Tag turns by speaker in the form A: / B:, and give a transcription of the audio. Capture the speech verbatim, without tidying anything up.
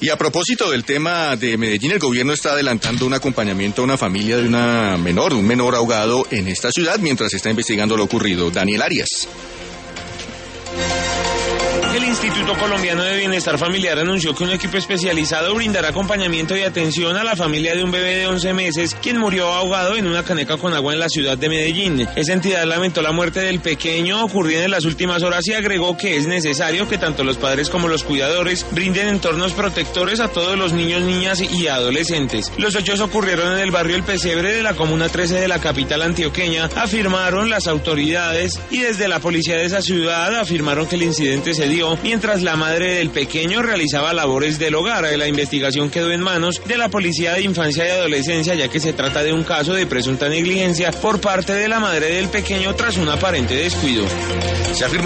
A: Y a propósito del tema de Medellín, el gobierno está adelantando un acompañamiento a una familia de una menor, un menor ahogado en esta ciudad mientras se está investigando lo ocurrido. Daniel Arias.
B: El Instituto Colombiano de Bienestar Familiar anunció que un equipo especializado brindará acompañamiento y atención a la familia de un bebé de once meses, quien murió ahogado en una caneca con agua en la ciudad de Medellín. Esa entidad lamentó la muerte del pequeño ocurrida en las últimas horas y agregó que es necesario que tanto los padres como los cuidadores brinden entornos protectores a todos los niños, niñas y adolescentes. Los hechos ocurrieron en el barrio El Pesebre de la Comuna trece de la capital antioqueña, afirmaron las autoridades, y desde la policía de esa ciudad afirmaron que el incidente se dio mientras la madre del pequeño realizaba labores del hogar. La investigación quedó en manos de la Policía de Infancia y Adolescencia, ya que se trata de un caso de presunta negligencia por parte de la madre del pequeño tras un aparente descuido.
A: Se afirma